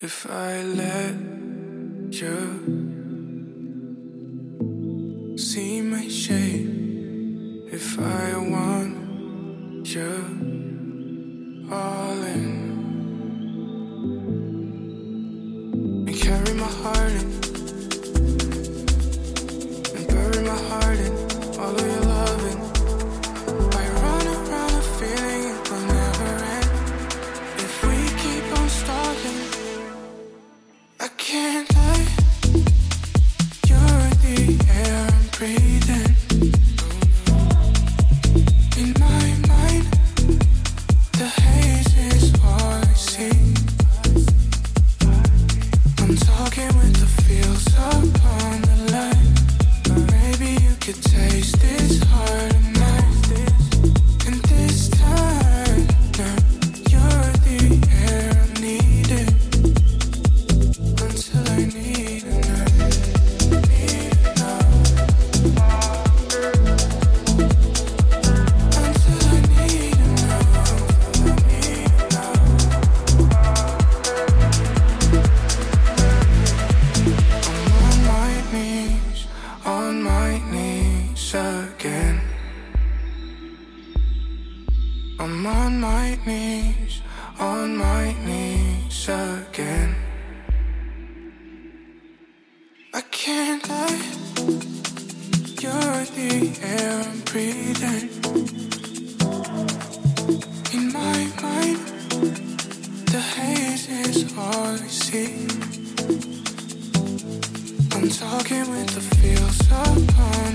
If I let you see my shape, if I want you all in, and carry my heart in, and bury my heart in all of your loving. I run around a feeling it will never end. If we keep on stalking, I can't lie. You're the air I'm breathing. In my mind, the haze is all I see. I'm talking with the feels upon the line. Maybe you could taste this heart of mine. And this time, now you're the air I'm needing. Until I need enough. Until I need enough. On my knees again. I'm on my knees again. I can't lie. You're the air I'm breathing. In my mind, the haze is all I see. I'm talking with the feels upon